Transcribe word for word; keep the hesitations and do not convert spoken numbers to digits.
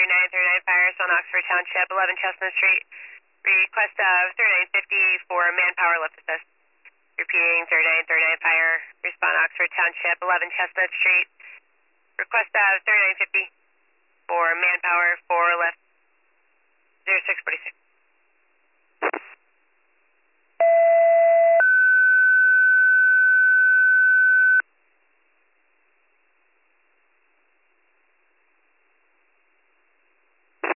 thirty-nine thirty-nine fire, on Oxford Township, eleven Chestnut Street. Request of thirty-nine fifty for manpower lift assist. Repeating, thirty-nine thirty-nine fire, respond Oxford Township, eleven Chestnut Street. Request of thirty-nine fifty for manpower for lift zero six forty-six.